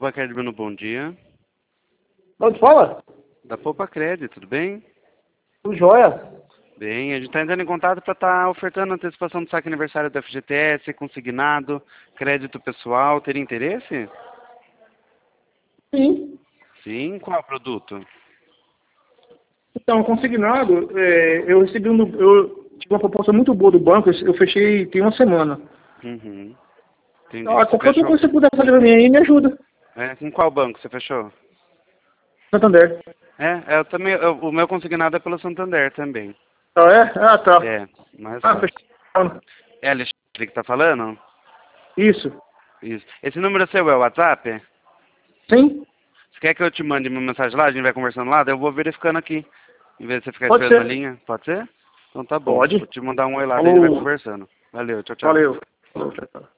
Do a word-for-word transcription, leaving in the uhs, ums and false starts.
Poupa Crédito no Bom Dia. Onde fala? Da Poupa Crédito, tudo bem? Tudo jóia? Bem, a gente está entrando em contato para estar tá ofertando antecipação do saque aniversário do F G T S, consignado, crédito pessoal. Teria interesse? Sim. Sim, qual produto? Então, consignado, é, eu recebi um, eu tive uma proposta muito boa do banco, eu fechei tem uma semana. Uhum. Entendi. Ah, Você qualquer outra fechou? coisa que você puder fazer pra mim aí, me ajuda. É, com qual banco você fechou? Santander. É, eu também, eu, o meu consignado é pelo Santander também. Ah, é? Ah, tá. É, mais Ah, fácil. fechou. É Alexandre que tá falando? Isso. Isso. Esse número seu é o WhatsApp? Sim? Você quer que eu te mande uma mensagem lá? A gente vai conversando lá? Daí eu vou verificando aqui. Em vez de você ficar Pode esperando na ser. linha. Pode ser? Então tá bom. Pode. Vou te mandar um oi lá, daí a gente vai Falou. conversando. Valeu, tchau, tchau. Valeu. Falou, tchau, tchau.